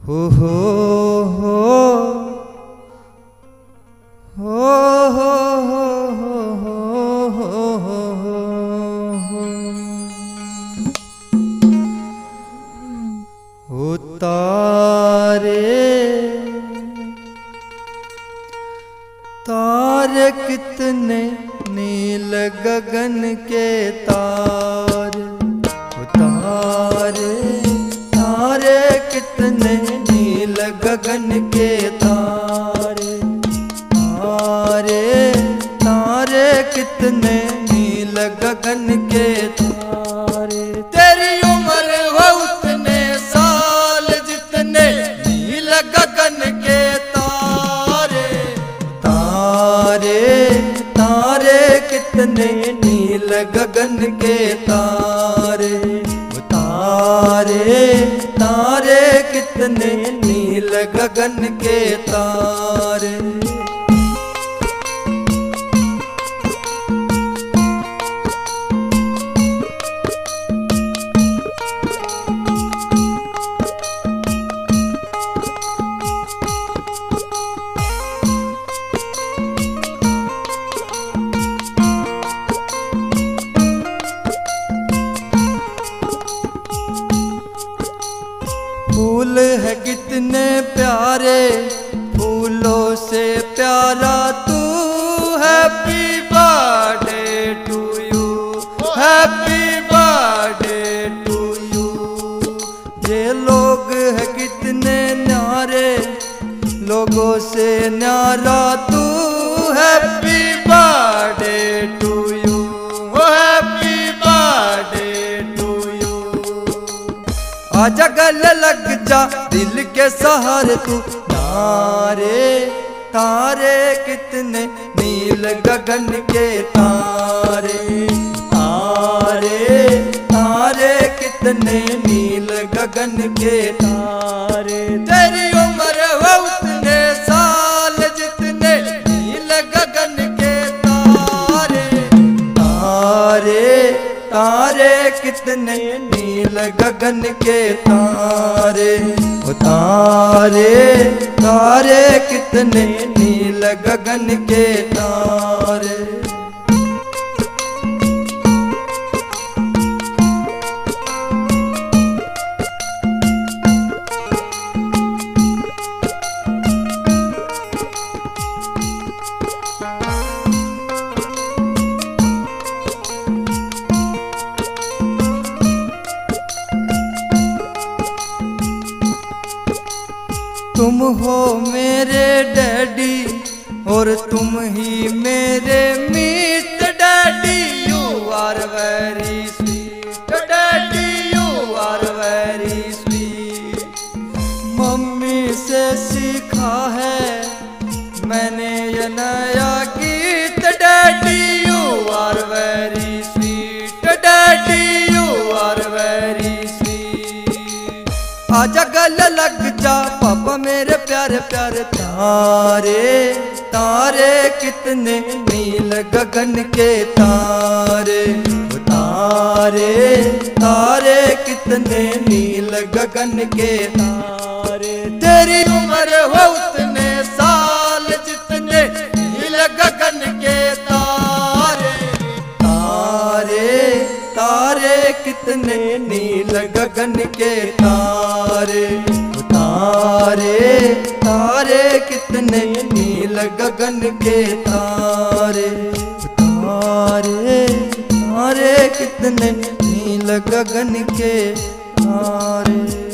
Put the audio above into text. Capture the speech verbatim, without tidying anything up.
हो हो हो हो हो हो हो हो तारे तारे कितने नील गगन के तारे, तारे तारे कितने नील गगन के तारे, तारे तारे कितने नील गगन के तारे। तेरी उम्र हो उतने साल जितने नील गगन के तारे, तारे तारे कितने नील गगन के तारे, तारे तारे कितने नील गगन के तारे। फूल है कितने प्यारे फूलों से प्यारा तू, happy birthday to you, happy birthday to you. ये लोग है कितने न्यारे लोगों से न्यारा तू, happy birthday to you, happy birthday to you. आजा गले लग जा दिल के सहारे तू, तारे तारे कितने नील गगन के तारे, तारे तारे कितने नील गगन के तारे। तेरी उम्र हो उतने साल जितने नील गगन के तारे, तारे तारे कितने नील गगन के तारे, ओ तारे तारे कितने नील गगन के तारे। तुम हो मेरे डैडी और तुम ही मेरे मीत daddy, you are very sweet daddy, you are very sweet. Mummy से सीखा है मैंने ये नया गीत daddy, you are very sweet daddy, you are very sweet. आजा गले लग जा पापा मेरे प्यारे प्यारे, तारे तारे कितने नील गगन के तारे, तारे तारे कितने नील गगन के तारे। तेरी उम्र हो उतने साल जितने नील गगन के तारे, तारे तारे कितने नील गगन के तारे, तारे तारे कितने नील गगन के तारे, तारे तारे कितने नील गगन के तारे।